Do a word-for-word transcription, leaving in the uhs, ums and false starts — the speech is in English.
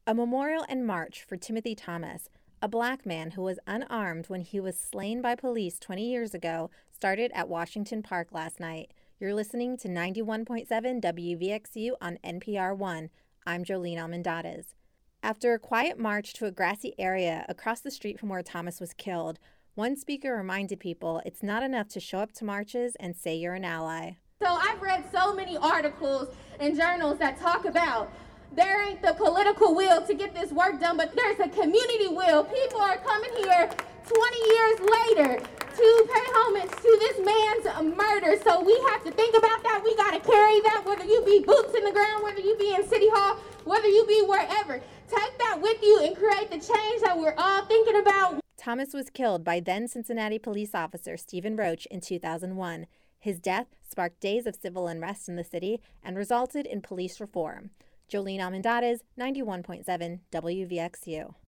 A memorial and march for Timothy Thomas, a black man who was unarmed when he was slain by police twenty years ago, started at Washington Park last night. You're listening to ninety-one point seven W V X U on N P R one. I'm Jolene Almendarez. After a quiet march to a grassy area across the street from where Thomas was killed, one speaker reminded people it's not enough to show up to marches and say you're an ally. So I've read so many articles and journals that talk about there ain't the political will to get this work done, but there's a community will. People are coming here twenty years later to pay homage to this man's murder. So we have to think about that. We got to carry that, whether you be boots in the ground, whether you be in City Hall, whether you be wherever. Take that with you and create the change that we're all thinking about. Thomas was killed by then Cincinnati police officer Stephen Roach in two thousand one. His death sparked days of civil unrest in the city and resulted in police reform. Jolene Almendarez, ninety-one point seven W V X U.